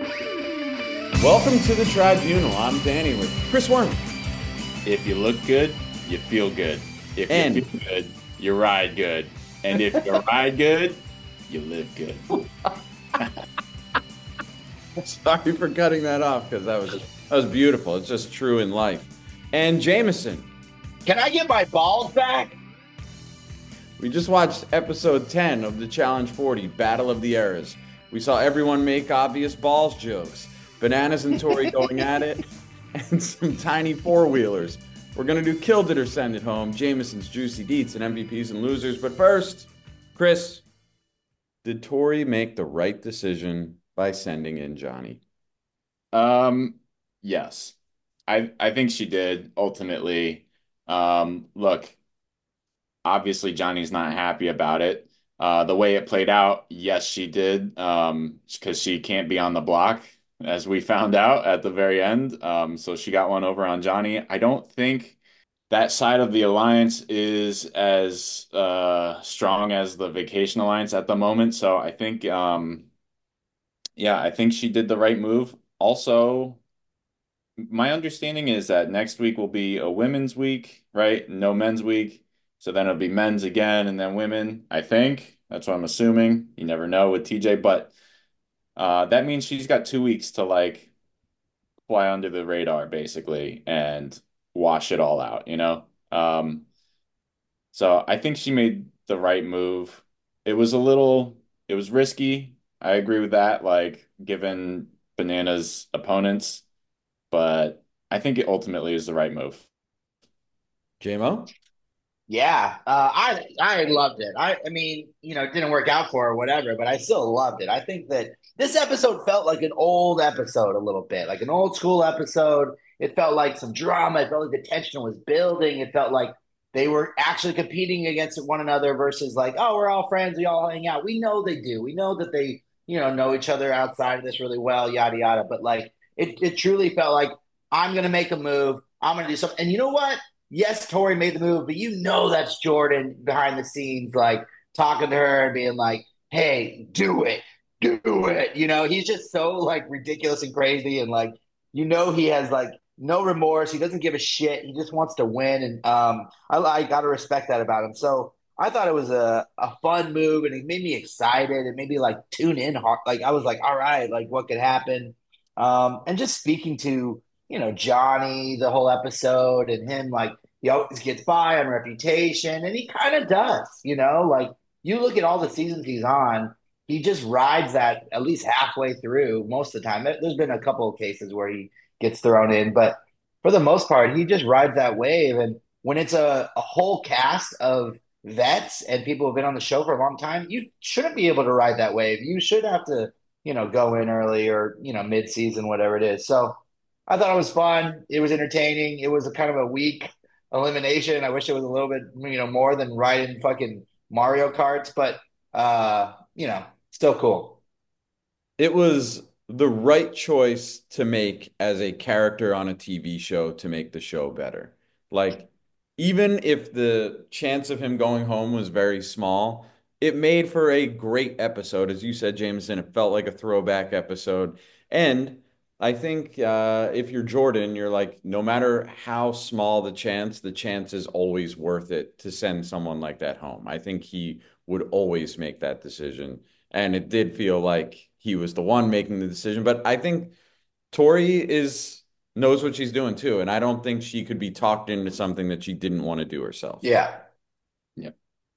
Welcome to the Tribunal. I'm Danny with Chris Worm. If you look good, you feel good. If you And feel good, you ride good. And if you ride good, you live good. sorry for cutting that off because that was beautiful. It's just true in life. And Jameson, Can I get my balls back? we just watched episode 10 of the Challenge 40, Battle of the Eras. We saw everyone make obvious balls jokes, Bananas and Tori going at it, and some tiny four-wheelers. We're going to do Killed It or Send It Home, Jameson's Juicy Deets, and MVPs and Losers. But first, Chris, did Tori make the right decision by sending in Johnny? Yes. I think she did ultimately. Look, obviously Johnny's not happy about it. The way it played out, yes, she did. Because she can't be on the block, as we found out at the very end. So she got one over on Johnny. I don't think that side of the alliance is as strong as the Vacation Alliance at the moment. So I think, yeah, I think she did the right move. Also, my understanding is that next week will be a women's week, right? No men's week. So then it'll be men's again and then women, I think. That's what I'm assuming. You never know with TJ, but that means she's got 2 weeks to like fly under the radar basically and wash it all out, you know? So I think she made the right move. It was risky. I agree with that, like given Banana's opponents, but I think it ultimately is the right move. JMO? Yeah, I loved it. I mean, it didn't work out for her or whatever, but I still loved it. I think that this episode felt like an old episode a little bit, like an old school episode. It felt like some drama. It felt like the tension was building. It felt like they were actually competing against one another versus like, oh, we're all friends. We all hang out. We know they do. We know that they, know each other outside of this really well, yada yada. But like, it truly felt like I'm gonna make a move. I'm gonna do something. And you know what? Yes, Tori made the move, but that's Jordan behind the scenes, like talking to her and being like, "Hey, do it, do it." He's just so like ridiculous and crazy, and like he has like no remorse. He doesn't give a shit. He just wants to win, and I gotta respect that about him. So I thought it was a fun move, and it made me excited. It made me like tune in hard. Like I was like, all right, like what could happen? And just speaking to Johnny the whole episode and him like he always gets by on reputation and he kind of does, like you look at all the seasons he's on, he just rides that at least halfway through most of the time. There's been a couple of cases where he gets thrown in, but for the most part, he just rides that wave. And when it's a whole cast of vets and people who've been on the show for a long time, you shouldn't be able to ride that wave. You should have to, go in early or, mid season, whatever it is. So I thought it was fun. It was entertaining. It was a kind of a weak elimination. I wish it was a little bit, more than riding fucking Mario Karts, but still cool. It was the right choice to make as a character on a TV show to make the show better. Like, even if the chance of him going home was very small, it made for a great episode. As you said, Jameson, it felt like a throwback episode. And I think if you're Jordan, you're like, no matter how small the chance is always worth it to send someone like that home. I think he would always make that decision. And it did feel like he was the one making the decision. But I think Tori is knows what she's doing too, and I don't think she could be talked into something that she didn't want to do herself. Yeah. Yeah.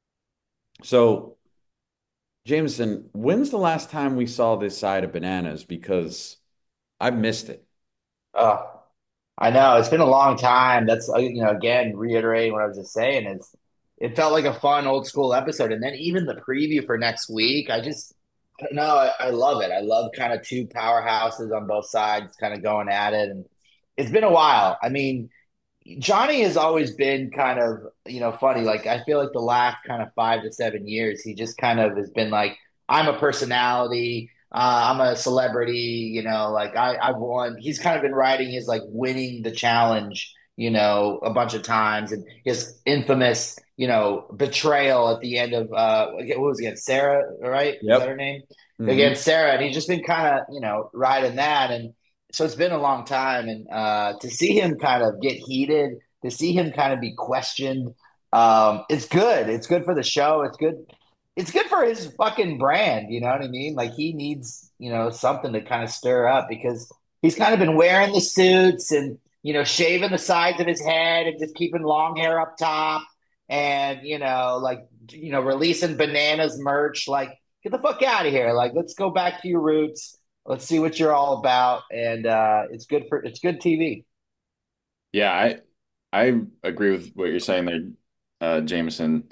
So, Jameson, when's the last time we saw this side of Bananas? Because I've missed it. Oh, I know it's been a long time. That's again reiterating what I was just saying is it felt like a fun old school episode, and then even the preview for next week, I don't know, I love it. I love kind of two powerhouses on both sides, kind of going at it, and it's been a while. I mean, Johnny has always been kind of, funny. Like I feel like the last kind of 5 to 7 years, he just kind of has been like, I'm a personality, I'm a celebrity, like I've won. He's kind of been riding his like winning the challenge, a bunch of times, and his infamous, betrayal at the end of what was it, Sarah, right? Is that her Yep. name? Hmm. against Sarah, and he's just been kind of riding that, and so it's been a long time, and to see him kind of get heated, to see him kind of be questioned, it's good. It's good for the show. It's good. It's good for his fucking brand. You know what I mean? Like he needs something to kind of stir up because he's kind of been wearing the suits and shaving the sides of his head and just keeping long hair up top and like releasing bananas merch like get the fuck out of here. Like, let's go back to your roots. Let's see what you're all about. And it's good TV. Yeah, I agree with what you're saying there, Jameson.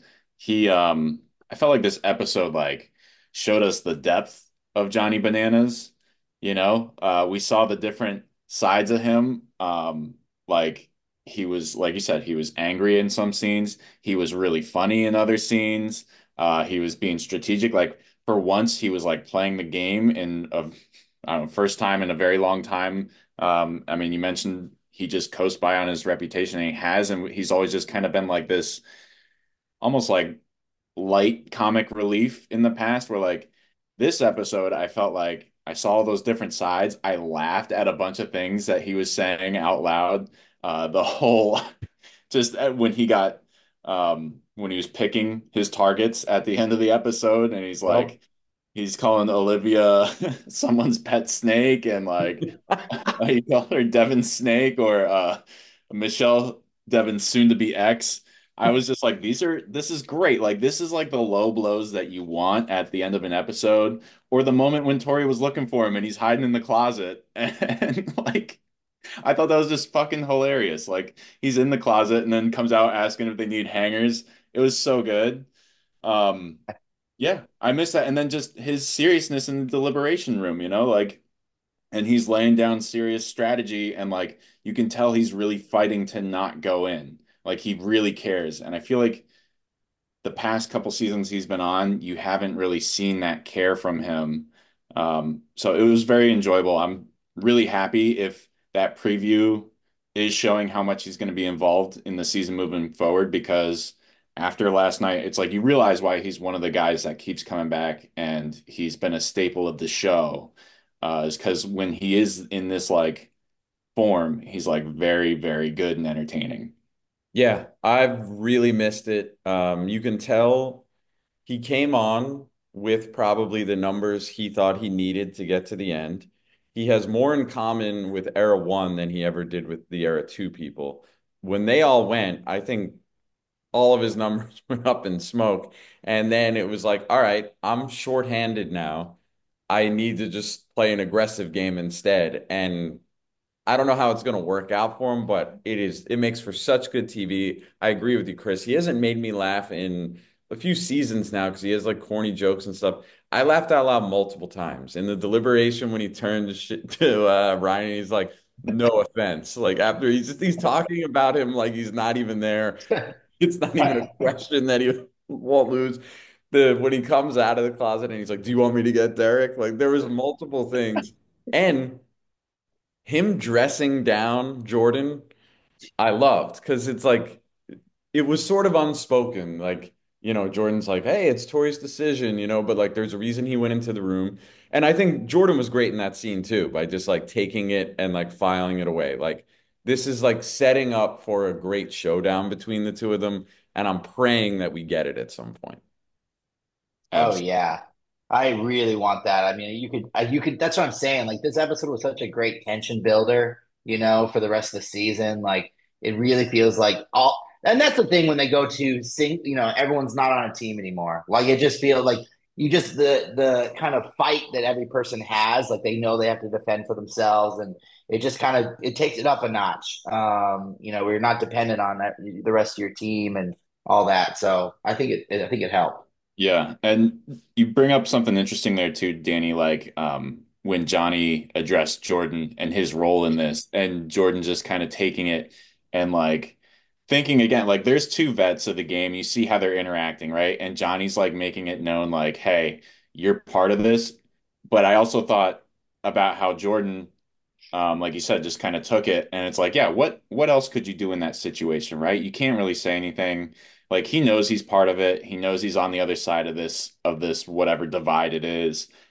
I felt like this episode like showed us the depth of Johnny Bananas. We saw the different sides of him. Like he was, like you said, he was angry in some scenes. He was really funny in other scenes. He was being strategic. Like for once, he was like playing the game in a, I don't know, first time in a very long time. I mean, you mentioned he just coasts by on his reputation, and he has, and he's always just kind of been like this, almost like light comic relief in the past. Where like this episode, I felt like I saw all those different sides. I laughed at a bunch of things that he was saying out loud. The whole just when he got when he was picking his targets at the end of the episode, and he's Well, like he's calling Olivia someone's pet snake, and like he called her Devin Snake or Michelle Devin's soon to be ex. I was just like, this is great. Like this is like the low blows that you want at the end of an episode, or the moment when Tori was looking for him and he's hiding in the closet. And like I thought that was just fucking hilarious. Like he's in the closet and then comes out asking if they need hangers. It was so good. Um, yeah, I miss that. And then just his seriousness in the deliberation room, like, and he's laying down serious strategy, and like you can tell he's really fighting to not go in. Like he really cares. And I feel like the past couple seasons he's been on, you haven't really seen that care from him. So it was very enjoyable. I'm really happy if that preview is showing how much he's going to be involved in the season moving forward, because after last night, it's like you realize why he's one of the guys that keeps coming back and he's been a staple of the show. Is because when he is in this like form, he's like very, very good and entertaining. yeah, I've really missed it. You can tell he came on with probably the numbers he thought he needed to get to the end. He has more in common with Era 1 than he ever did with the Era 2 people. When they all went, I think all of his numbers went up in smoke. And then it was like, all right, I'm shorthanded now. I need to just play an aggressive game instead. And I don't know how it's going to work out for him, but it makes for such good TV. I agree with you, Chris. He hasn't made me laugh in a few seasons now because he has like corny jokes and stuff. I laughed out loud multiple times in the deliberation when he turned to Ryan. He's like, "No offense." Like after he's talking about him like he's not even there. It's not even a question that he won't lose. The when he comes out of the closet and he's like, "Do you want me to get Derek?" Like there was multiple things, and him dressing down Jordan, I loved because it's like it was sort of unspoken. Like, Jordan's like, hey, it's Tori's decision, but like there's a reason he went into the room. And I think Jordan was great in that scene too, by just like taking it and like filing it away. Like this is like setting up for a great showdown between the two of them. And I'm praying that we get it at some point. Oh Absolutely. yeah. I really want that. I mean, you could that's what I'm saying. Like this episode was such a great tension builder, for the rest of the season. Like it really feels like all and that's the thing when they go to sing, everyone's not on a team anymore. Like it just feels like you just the kind of fight that every person has, like they know they have to defend for themselves and it just kind of it takes it up a notch. Where you're not dependent on the rest of your team and all that. So I think it helped. Yeah, and you bring up something interesting there too, Danny, like when Johnny addressed Jordan and his role in this, and Jordan just kind of taking it and like thinking again, like there's two vets of the game. You see how they're interacting, right? And Johnny's like making it known like, hey, you're part of this. But I also thought about how Jordan like you said, just kind of took it. And it's like, yeah, what else could you do in that situation, right? You can't really say anything. Like he knows he's part of it. He knows he's on the other side of this whatever divide it is.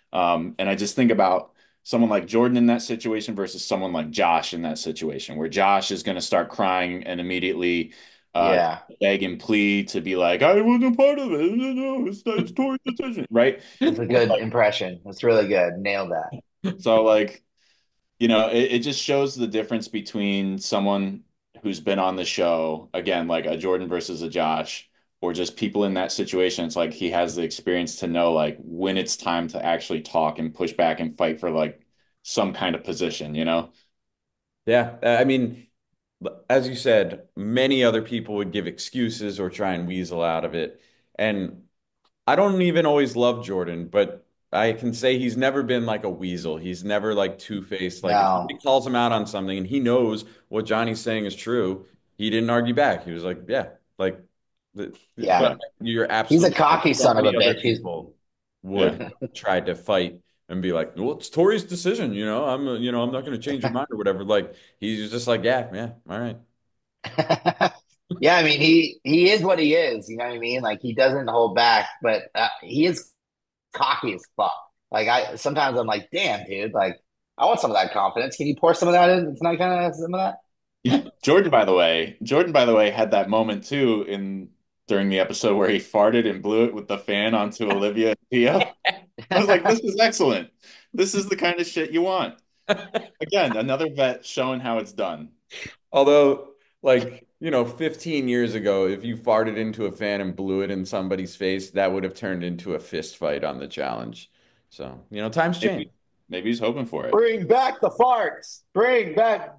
And I just think about someone like Jordan in that situation versus someone like Josh in that situation, where Josh is going to start crying and immediately uh, Yeah, beg and plead to be like, I wasn't part of it. No, it's Tori's decision, right? that's a good impression. That's really good. Nailed that. So like, it just shows the difference between someone who's been on the show, again, like a Jordan versus a Josh, or just people in that situation. It's like he has the experience to know like when it's time to actually talk and push back and fight for like some kind of position, you know? Yeah, I mean, as you said, many other people would give excuses or try and weasel out of it. And I don't even always love Jordan, but I can say he's never been like a weasel. He's never like two-faced. Like if somebody No, calls him out on something and he knows what Johnny's saying is true, he didn't argue back. He was like, yeah, like, but yeah, But you're he's a absolutely right. cocky So son of a many other bitch. He's people yeah. would try to fight and be like, well, it's Tori's decision, I'm not going to change your mind or whatever. Like he's just like, yeah, yeah, all right. yeah. I mean, he is what he is. You know what I mean? Like he doesn't hold back, but he is cocky as fuck. Like I sometimes I'm like, damn, dude. Like I want some of that confidence. Can you pour some of that in? Can I kind of have some of that? Jordan, by the way, had that moment too in during the episode where he farted and blew it with the fan onto Olivia and Theo. I was like, this is excellent. This is the kind of shit you want. Again, another vet showing how it's done. Although, like, 15 years ago, if you farted into a fan and blew it in somebody's face, that would have turned into a fist fight on the challenge. So, times change. Maybe, maybe he's hoping for it. Bring back the farts. Bring back.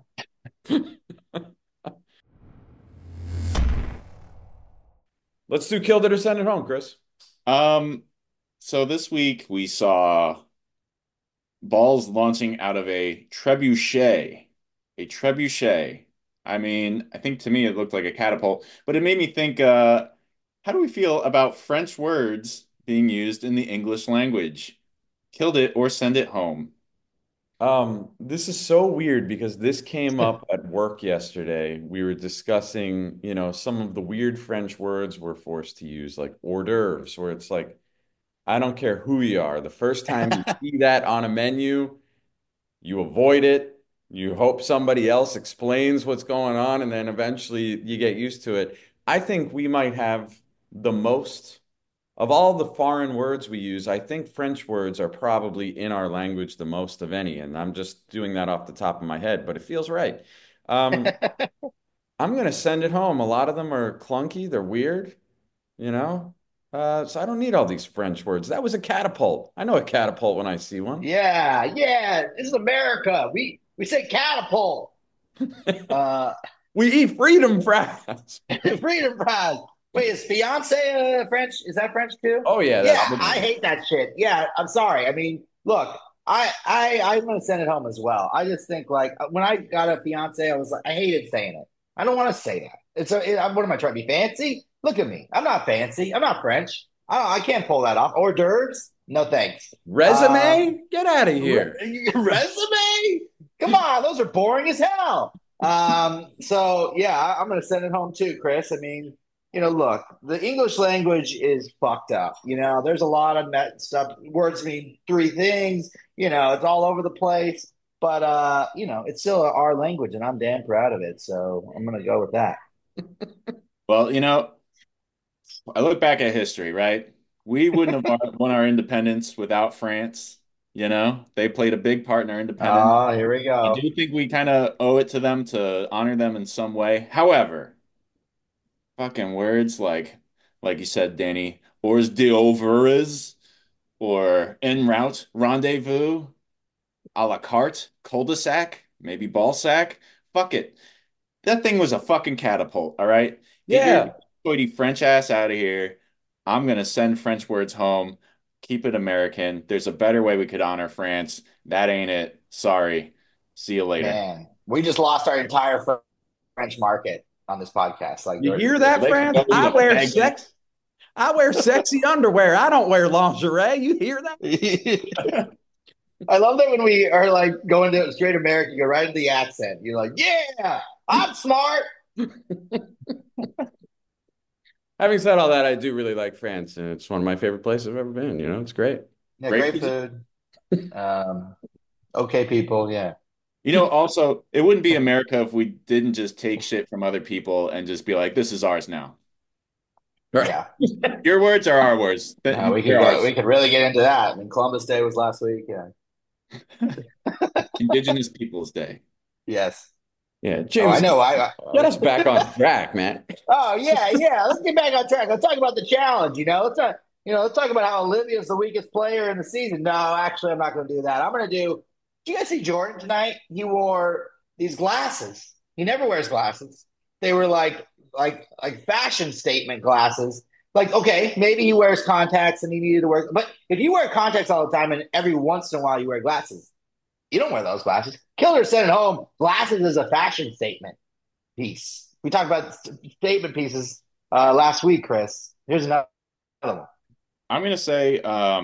Let's do killed it or send it home, Chris. Um, so this week we saw balls launching out of a trebuchet. A trebuchet. I mean, I think to me it looked like a catapult, but it made me think, how do we feel about French words being used in the English language? Killed it or send it home. This is so weird because this came up at work yesterday. We were discussing, some of the weird French words we're forced to use, like hors d'oeuvres, where it's like, I don't care who you are. The first time you see that on a menu, you avoid it. You hope somebody else explains what's going on, and then eventually you get used to it. I think we might have the most of all the foreign words we use. I think French words are probably in our language the most of any, and I'm just doing that off the top of my head, but it feels right. Um, I'm gonna send it home. A lot of them are clunky, they're weird, you know? So I don't need all these French words. That was a catapult. I know a catapult when I see one. Yeah, yeah. This is America. We say catapult. Uh, We eat freedom fries. freedom prize. Wait, is fiance French? Is that French too? Oh yeah, Yeah, that's I hate that shit. Yeah, I'm sorry. I mean, look, I'm gonna send it home as well. I just think like when I got a fiance, I was like, I hated saying it. I don't want to say that. What am I trying to be fancy? Look at me. I'm not fancy. I'm not French. I can't pull that off. Hors d'oeuvres? No thanks. Um, resume. Get out of here. resume? Come on, those are boring as hell. So yeah, I'm gonna send it home too, Chris. I mean, look, the English language is fucked up. There's a lot of stuff. Words mean three things. It's all over the place. But it's still our language, and I'm damn proud of it. So I'm gonna go with that. Well, I look back at history, right? We wouldn't have won our independence without France. They played a big part in our independence. Oh, here we I go. do think we kind of owe it to them to honor them in some way. However, fucking words like you said, Danny, hors d'oeuvres or en route, rendezvous, a la carte, cul-de-sac, maybe ball sack. Fuck it. That thing was a fucking catapult, all right? Get your Yeah. hoity French ass out of here. I'm gonna send French words home. Keep it American. There's a better way we could honor France. That ain't it. Sorry. See you later. Man, we just lost our entire French market on this podcast. Like, You hear that, They can France? go to a bag. I wear sexy underwear. I don't wear lingerie. You hear that? I love that when we are like going to straight American, you go right into the accent. You're like, yeah, I'm smart. Having said all that, I do really like France, and it's one of my favorite places I've ever been. It's great. Yeah, Great great cuisine. food. Um, okay, people. Yeah. Also, it wouldn't be America if we didn't just take shit from other people and just be like, this is ours now. Right. Yeah. Your words are our words. No, They're we ours. could really get into that. I mean, Columbus Day was last week. Yeah. Indigenous Peoples Day. Yes. Yeah, Oh, I James, know. get us back on track, man. Oh yeah, yeah. Let's get back on track. Let's talk about the challenge. Let's talk about how Olivia's the weakest player in the season. No, actually, I'm not going to do that. I'm going to do. Did you guys see Jordan tonight? He wore these glasses. He never wears glasses. They were like fashion statement glasses. Like, okay, maybe he wears contacts and he needed to wear. But if you wear contacts all the time and every once in a while you wear glasses, you don't wear those glasses. Killer sent it home. Glasses is a fashion statement piece. We talked about statement pieces last week, Chris. Here's another one. I'm gonna say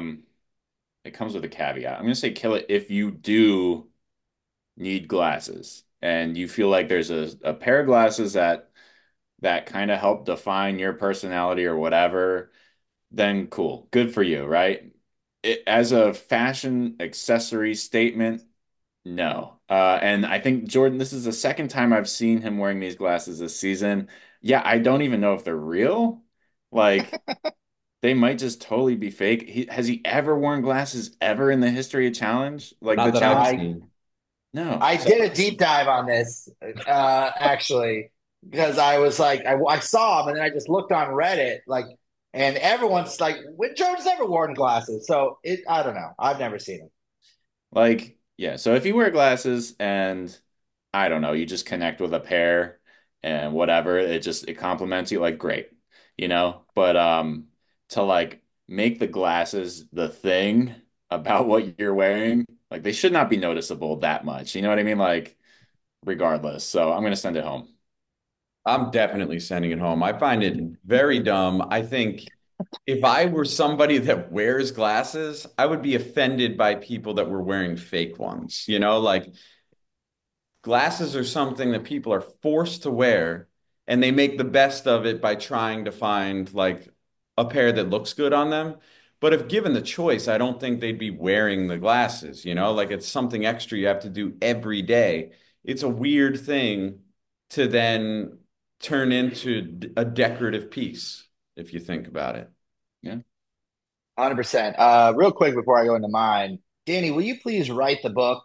it comes with a caveat. I'm gonna say kill it if you do need glasses and you feel like there's a pair of glasses that kind of help define your personality or whatever, then cool. Good for you, right? As a fashion accessory statement, no. And I think Jordan, this is the second time I've seen him wearing these glasses this season. Yeah, I don't even know if they're real. Like they might just totally be fake. Has he ever worn glasses ever in the history of challenge? Like the Not that I've challenge? I seen. No. I So did a deep dive on this actually because I was like I saw him and then I just looked on Reddit and everyone's like, when Jordan's ever worn glasses? So it I don't know. I've never seen him. like, yeah. So if you wear glasses and I don't know, you just connect with a pair and whatever, it complements you like great, But to like make the glasses the thing about what you're wearing, like they should not be noticeable that much. You know what I mean? Like regardless. So I'm gonna send it home. I'm definitely sending it home. I find it very dumb. I think if I were somebody that wears glasses, I would be offended by people that were wearing fake ones. Like glasses are something that people are forced to wear, and they make the best of it by trying to find like a pair that looks good on them. But if given the choice, I don't think they'd be wearing the glasses, Like it's something extra you have to do every day. It's a weird thing to then turn into a decorative piece, if you think about it. Yeah. 100%. Real quick before I go into mine, Danny, will you please write the book,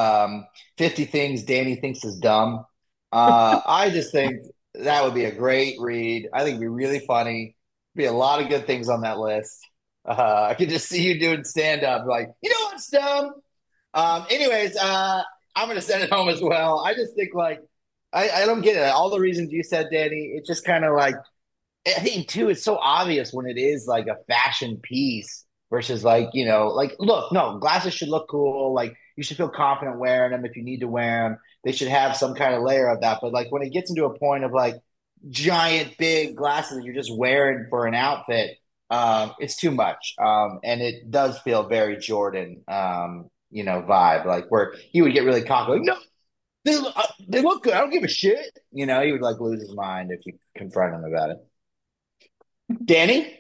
50 Things Danny Thinks is Dumb? I just think that would be a great read. I think it'd be really funny. Be a lot of good things on that list. I could just see you doing stand up, like, you know what's dumb? Anyways, I'm going to send it home as well. I just think, like, I don't get it. All the reasons you said, Danny, it's just kind of like, I think too, it's so obvious when it is like a fashion piece versus like, look, no, glasses should look cool. Like you should feel confident wearing them if you need to wear them. They should have some kind of layer of that. But like when it gets into a point of like giant big glasses that you're just wearing for an outfit, it's too much. And it does feel very Jordan, vibe, like where he would get really cocky, like, no, they look good. I don't give a shit. He would like lose his mind if you confront him about it. Danny?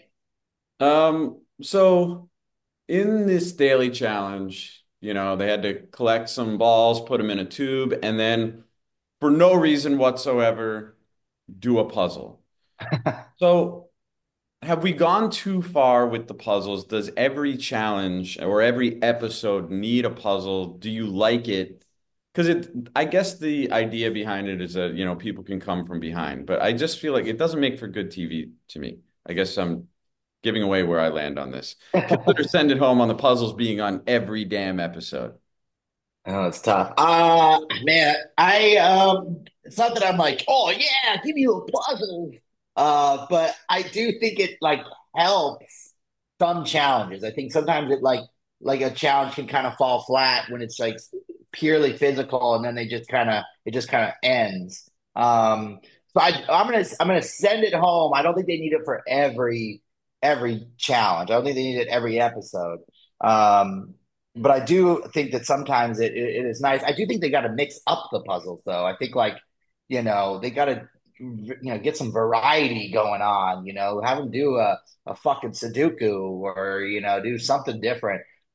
So in this daily challenge, they had to collect some balls, put them in a tube, and then for no reason whatsoever, do a puzzle. So have we gone too far with the puzzles? Does every challenge or every episode need a puzzle? Do you like it? I guess the idea behind it is that, people can come from behind, but I just feel like it doesn't make for good TV to me. I guess I'm giving away where I land on this. Consider Send It Home on the puzzles being on every damn episode. Oh, it's tough. Man, it's not that I'm like, oh yeah, give you a puzzle. But I do think it like helps some challenges. I think sometimes like a challenge can kind of fall flat when it's like purely physical and then it just kind of ends. So I'm gonna send it home. I don't think they need it for every challenge. I don't think they need it every episode. But I do think that sometimes it is nice. I do think they got to mix up the puzzles, though. I think they got to get some variety going on. Have them do a fucking Sudoku or do something different.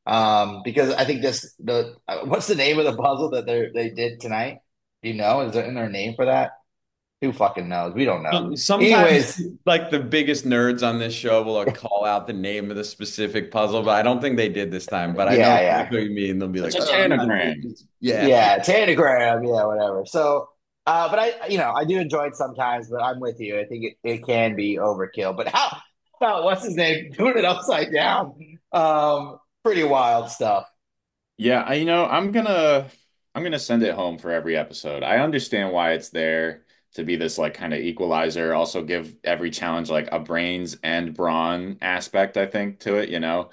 Because I think what's the name of the puzzle that they did tonight? Do you know? Is there in there a name for that? Who fucking knows? We don't know. Sometimes, Anyways, like the biggest nerds on this show will like call out the name of the specific puzzle, but I don't think they did this time. But I know yeah, yeah. exactly what you mean. They'll be It's like, a "Oh, no, tanagram. yeah." Yeah, Tanagram, yeah, whatever. So, but I do enjoy it sometimes, but I'm with you. I think it can be overkill. But how about what's his name doing it upside down? Pretty wild stuff. Yeah, I'm gonna send it home for every episode. I understand why it's there to be this like kind of equalizer, also give every challenge like a brains and brawn aspect, I think, to it, you know.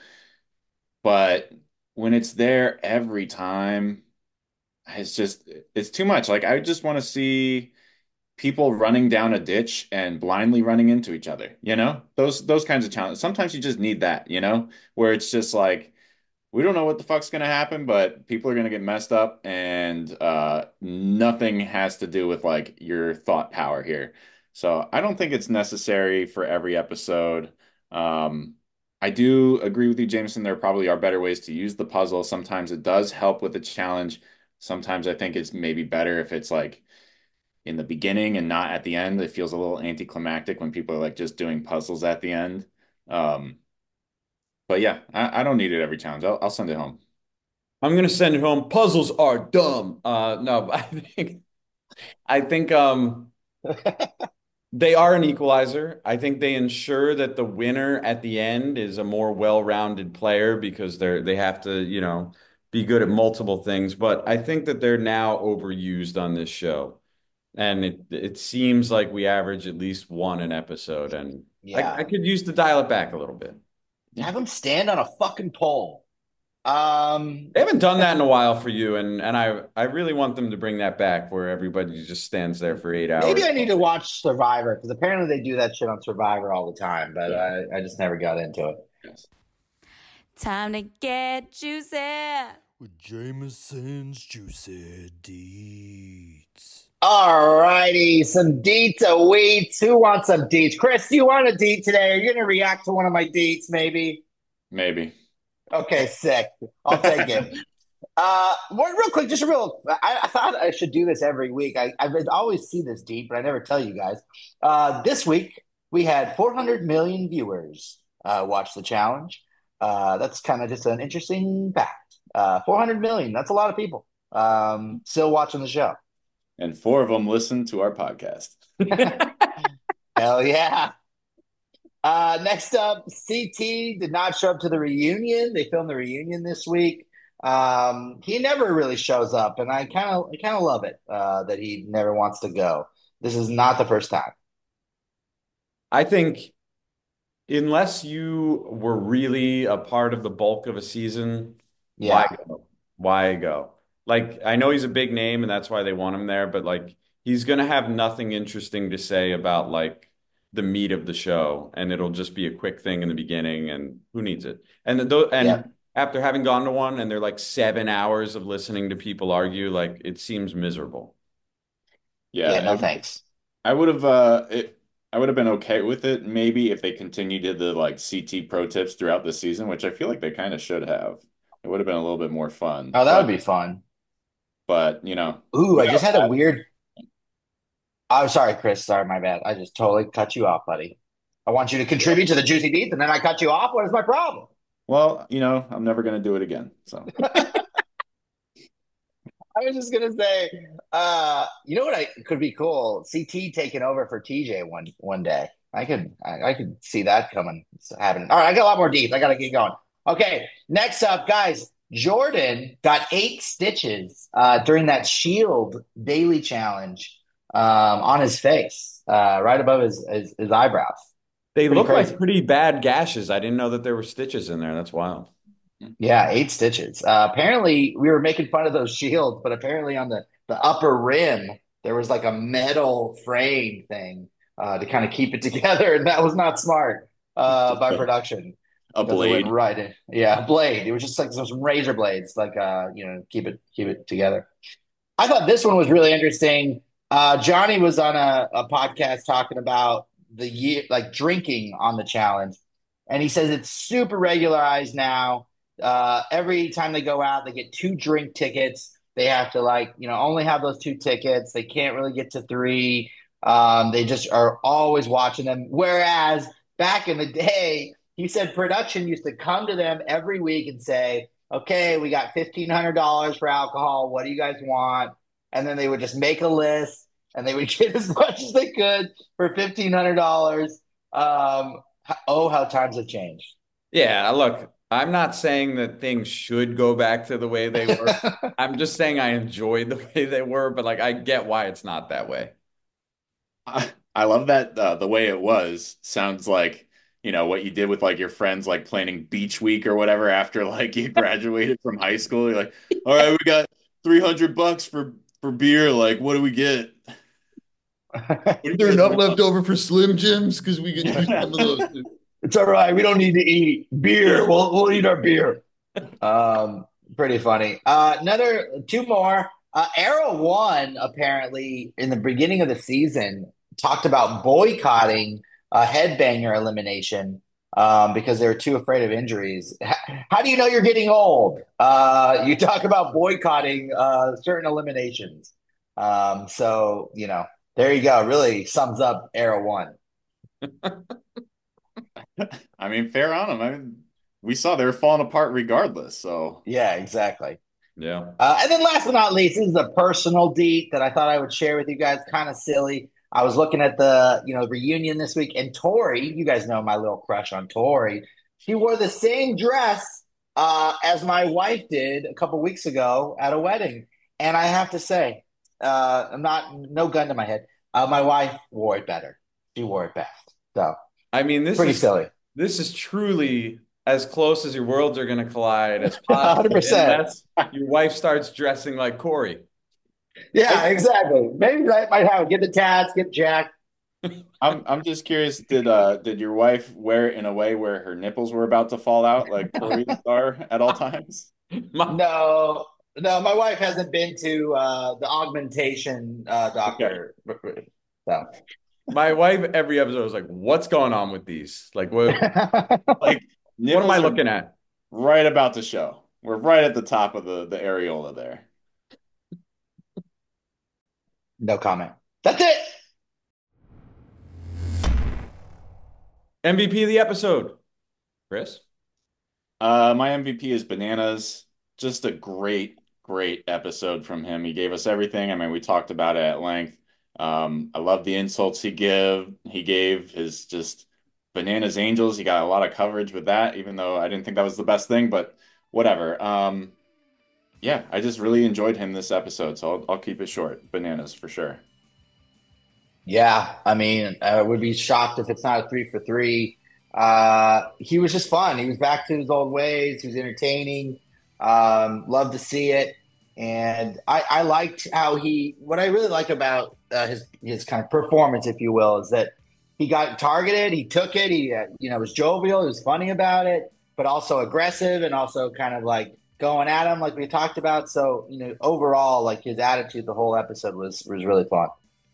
But when it's there every time, it's just it's too much. Like I just want to see people running down a ditch and blindly running into each other, you know? Those kinds of challenges. Sometimes you just need that, you know, where it's just like we don't know what the fuck's gonna happen, but people are gonna get messed up, and nothing has to do with like your thought power here. So I don't think it's necessary for every episode. Um, I do agree with you, Jameson. There probably are better ways to use the puzzle. Sometimes it does help with the challenge. Sometimes I think it's maybe better if it's like in the beginning and not at the end. It feels a little anticlimactic when people are like just doing puzzles at the end. Um, but yeah, I don't need it every challenge. I'll send it home. I'm gonna send it home. Puzzles are dumb. No, but I think they are an equalizer. I think they ensure that the winner at the end is a more well-rounded player because they have to, be good at multiple things. But I think that they're now overused on this show. And it seems like we average at least one an episode, and I Yeah, could use to dial it back a little bit. Yeah. have him stand on a fucking pole. Um, They haven't done that in a while for you, and I really want them to bring that back where everybody just stands there for 8 hours. Maybe I need to watch Survivor because apparently they do that shit on Survivor all the time, but Yeah. I just never got into it. Yes. Time to get juicy. With Jameson's Juicy Deets. All righty, some deets a weeds. Who wants some deets? Chris, do you want a deet today? Are you going to react to one of my deets, maybe? Maybe. Okay, sick. I'll take it. Real quick, just a real. I thought I should do this every week. I would always see this deep, but I never tell you guys. This week we had 400 million viewers watch the challenge. That's kind of just an interesting fact. 400 million. That's a lot of people still watching the show. And four of them listen to our podcast. Hell yeah. Next up, CT did not show up to the reunion. They filmed the reunion this week. He never really shows up, and I kind of love it that he never wants to go. This is not the first time. I think unless you were really a part of the bulk of a season, why Yeah, go? Why go? Like, I know he's a big name and that's why they want him there, but like he's gonna have nothing interesting to say about like the meat of the show, and it'll just be a quick thing in the beginning, and who needs it? yeah, And after having gone to one and they're like 7 hours of listening to people argue, like it seems miserable. yeah. Yeah, No thanks. I would have I would have been okay with it maybe if they continued to the like CT pro tips throughout the season, which I feel like they kind of should have. It would have been a little bit more fun. Oh, that would be fun. But you know, Ooh, we I just also had a have, weird. I'm sorry, Chris. Sorry, my bad. I just totally cut you off, buddy. I want you to contribute to the juicy deets, and then I cut you off. What is my problem? well, you know, I'm never gonna do it again. So I was just gonna say, you know what I could be cool? CT taking over for TJ one day. I could see that coming. It's happening. All right, I got a lot more deep. I gotta get going. Okay, next up, guys. Jordan got 8 stitches during that Shield daily challenge on his face, right above his eyebrows. They Pretty look like crazy. pretty bad gashes. I didn't know that there were stitches in there. That's wild. Yeah, 8 stitches. Apparently, we were making fun of those shields, but apparently on the upper rim there was like a metal frame thing to kind of keep it together, and that was not smart just by production a because it went blade. right in. Yeah, a blade. It was just like some razor blades, like keep it together. I thought this one was really interesting. Johnny was on a podcast talking about the year, like drinking on the challenge, and he says it's super regularized now. every time they go out, they get 2 drink tickets. They have to only have those 2 tickets. They can't really get to three. They just are always watching them. Whereas back in the day, he said production used to come to them every week and say, okay, we got $1,500 for alcohol. What do you guys want? And then they would just make a list and they would get as much as they could for $1,500. Oh, how times have changed. Yeah, look, I'm not saying that things should go back to the way they were. I'm just saying I enjoyed the way they were, but like I get why it's not that way. I love that the way it was sounds like, what you did with like your friends, like planning beach week or whatever after like you graduated from high school. You're like, all right, we got $300 for beer. Like, what do we get? What do Is you there guys enough want? left over for Slim Jims? Because we could use some of those. It's all right. We don't need to eat beer. We'll eat our beer. Um, Pretty funny. Another two more. Arrow One apparently in the beginning of the season talked about boycotting a headbanger elimination because they were too afraid of injuries. How do you know you're getting old? You talk about boycotting certain eliminations. There you go. Really sums up Arrow One. I mean, fair on them. I mean, we saw they were falling apart regardless. So, Yeah, exactly. Yeah. And then last but not least, this is a personal deet that I thought I would share with you guys. Kind of silly. I was looking at the reunion this week, and Tori, you guys know my little crush on Tori. She wore the same dress as my wife did a couple weeks ago at a wedding, and I have to say, I'm not no gun to my head. My wife wore it better. She wore it best. So I mean, pretty silly. this is truly as close as your worlds are going to collide as possible, 100%. unless your wife starts dressing like Corey. Yeah, exactly. Maybe I might have get the tats, get jacked. I'm just curious, did your wife wear it in a way where her nipples were about to fall out like Tori's are at all times? My, No, no, my wife hasn't been to the augmentation Okay. doctor. So my wife every episode was like, "What's going on with these? Like, Like what am I nipples are looking at?" right about to show. We're right at the top of the areola there. no comment. That's it. MVP of the episode, Chris. My MVP is Bananas. Just a great episode from him. He gave us everything. I mean, we talked about it at length. I love the insults he gave his just Bananas Angels. He got a lot of coverage with that, even though I didn't think that was the best thing, but whatever. Yeah, I just really enjoyed him this episode, so I'll keep it short. Bananas for sure. Yeah, I mean, I would be shocked if it's not a 3 for 3. He was just fun. He was back to his old ways. He was entertaining. Love to see it. And I liked how what I really like about his kind of performance, if you will, is that he got targeted. He took it. He, was jovial. He was funny about it, but also aggressive and also kind of like going at him, like we talked about. So, overall, like his attitude, the whole episode was really fun.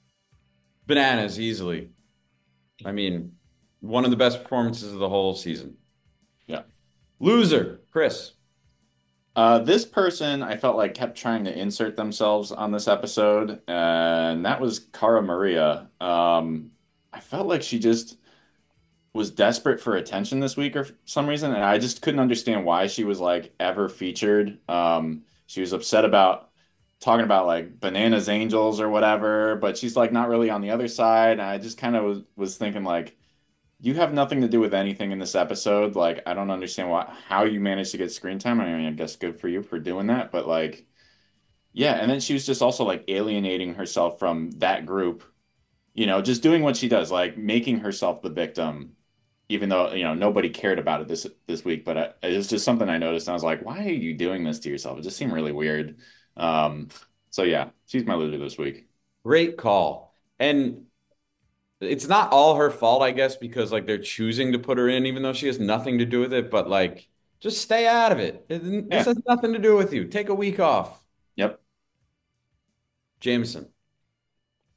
Bananas easily. I mean, one of the best performances of the whole season. Yeah. Loser, Chris. This person I felt like kept trying to insert themselves on this episode, and that was Cara Maria. I felt like she just was desperate for attention this week or for some reason, and I just couldn't understand why she was like ever featured. She was upset about talking about like Bananas Angels or whatever, but she's like not really on the other side. And I just kind of was thinking like, you have nothing to do with anything in this episode. Like, I don't understand how you managed to get screen time. I mean, I guess good for you for doing that, but like, yeah. And then she was just also like alienating herself from that group, just doing what she does, like making herself the victim, even though, nobody cared about it this week. But it was just something I noticed. And I was like, why are you doing this to yourself? It just seemed really weird. So yeah, she's my loser this week. Great call. And it's not all her fault, I guess, because like they're choosing to put her in, even though she has nothing to do with it. But like, just stay out of it. This Yeah. has nothing to do with you. Take a week off. Yep. Jameson.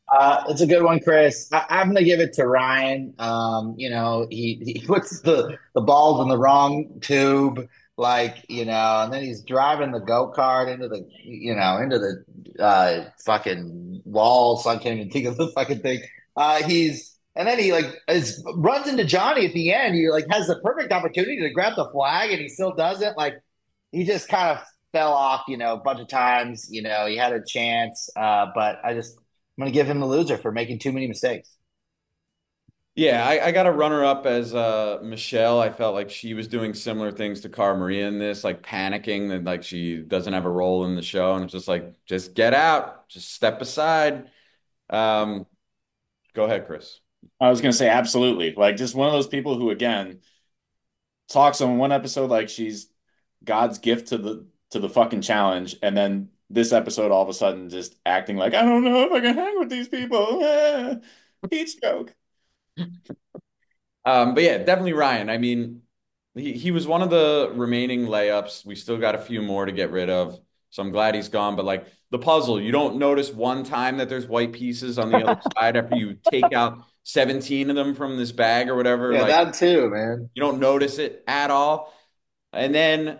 It's a good one, Chris. I'm gonna give it to Ryan. He puts the balls in the wrong tube, and then he's driving the go-kart into the fucking wall. So I can't even think of the fucking thing. And then he runs into Johnny at the end. He has the perfect opportunity to grab the flag, and he still doesn't. He just kind of fell off, a bunch of times. He had a chance, but I'm going to give him the loser for making too many mistakes. Yeah, I got a runner up as Michelle. I felt like she was doing similar things to Cara Maria in this, like panicking that like she doesn't have a role in the show, and it's just like, just get out, just step aside. Um, Go ahead, Chris. I was gonna say absolutely. Like just one of those people who again talks on one episode like she's God's gift to the fucking challenge, and then this episode all of a sudden just acting like I don't know if I can hang with these people. Heat stroke. But yeah, definitely Ryan. I mean, he was one of the remaining layups. We still got a few more to get rid of. So I'm glad he's gone. But like the puzzle, you don't notice one time that there's white pieces on the other side after you take out 17 of them from this bag or whatever. Yeah, Like that too, man. you don't notice it at all. And then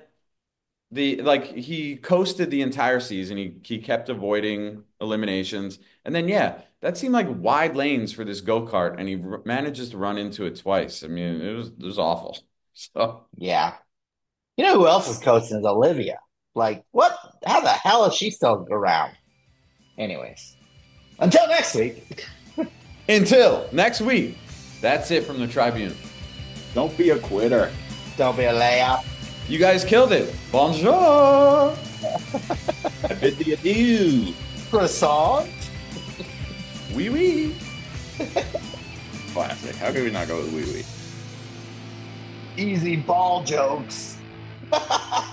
he coasted the entire season. He kept avoiding eliminations. And then yeah, that seemed like wide lanes for this go-kart, and he manages to run into it twice. I mean, it was awful. So Yeah. You know who else is coaching is Olivia. What? How the hell is she still around? Anyways, until next week. until next week, that's it from the Tribune. Don't be a quitter. Don't be a layup. You guys killed it. Bonjour. I bid thee adieu. Croissant. Wee wee. Classic. How could we not go with wee wee? Easy ball jokes.